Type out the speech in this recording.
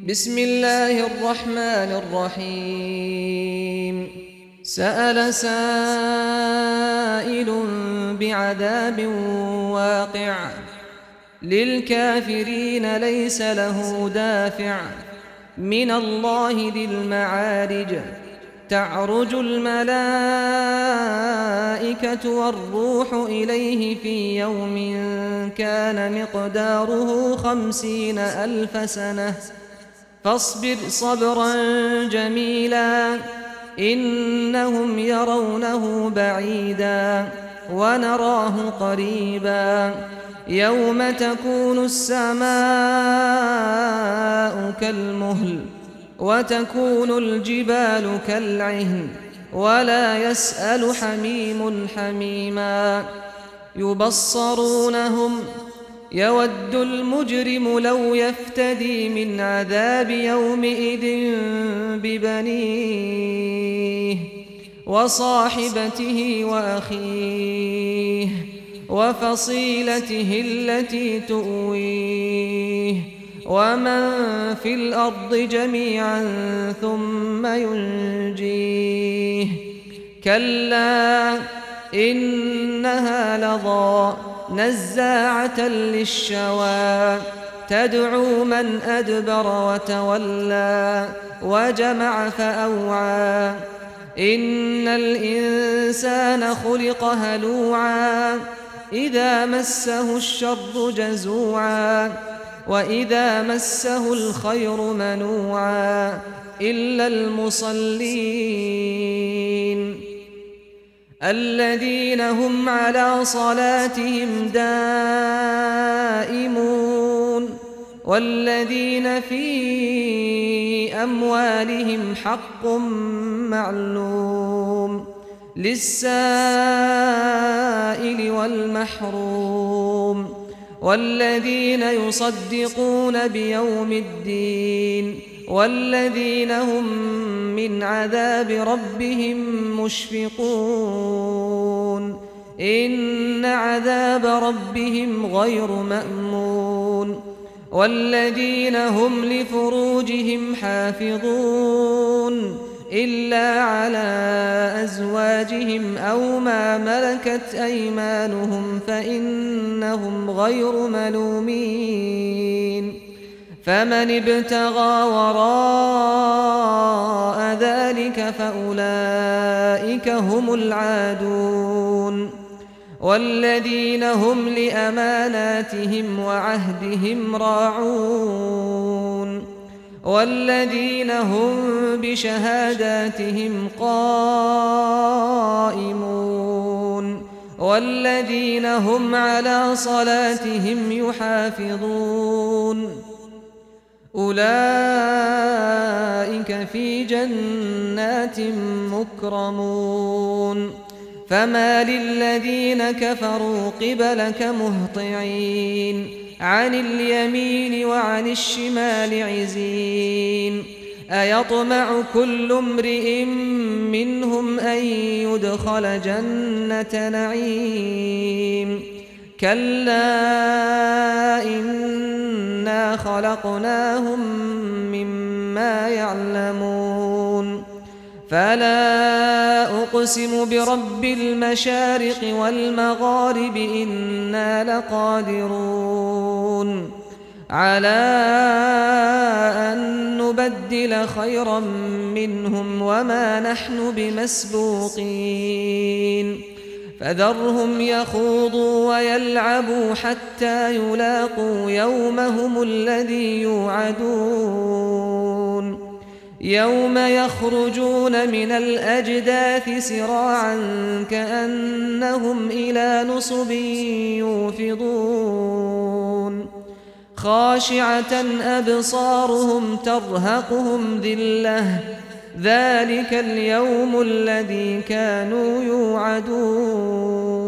بسم الله الرحمن الرحيم سأل سائل بعذاب واقع للكافرين ليس له دافع من الله ذي المعارج تعرج الملائكة والروح إليه في يوم كان مقداره 50,000 سنة فاصبر صبرا جميلا إنهم يرونه بعيدا ونراه قريبا يوم تكون السماء كالمهل وتكون الجبال كالعهن ولا يسأل حميم حميما يبصرونهم يود المجرم لو يفتدي من عذاب يومئذ ببنيه وصاحبته وأخيه وفصيلته التي تؤويه ومن في الأرض جميعا ثم ينجيه كلا إنها لظى نزاعة للشوى تدعو من أدبر وتولى وجمع فأوعى إن الإنسان خلق هلوعا إذا مسه الشر جزوعا وإذا مسه الخير منوعا إلا المصلين الذين هم على صلاتهم دائمون والذين في أموالهم حق معلوم للسائل والمحروم والذين يصدقون بيوم الدين والذين هم من عذاب ربهم مشفقون إن عذاب ربهم غير مأمون والذين هم لفروجهم حافظون إلا على أزواجهم أو ما ملكت أيمانهم فإنهم غير ملومين فمن ابتغى وراء ذلك فأولئك هم العادون والذين هم لأماناتهم وعهدهم راعون والذين هم بشهاداتهم قائمون والذين هم على صلاتهم يحافظون أولئك في جنات مكرمون فما للذين كفروا قبلك مهطعين عن اليمين وعن الشمال عزين أيطمع كل امرئ منهم أن يدخل جنة نعيم كلا إنا خلقناهم مما يعلمون فلا أقسم برب المشارق والمغارب إنا لقادرون على أن نبدل خيرا منهم وما نحن بمسبوقين فذرهم يخوضوا ويلعبوا حتى يلاقوا يومهم الذي يوعدون يوم يخرجون من الأجداث سراعا كأنهم إلى نصب يوفضون خاشعة أبصارهم ترهقهم ذلة ذلك اليوم الذي كانوا يوعدون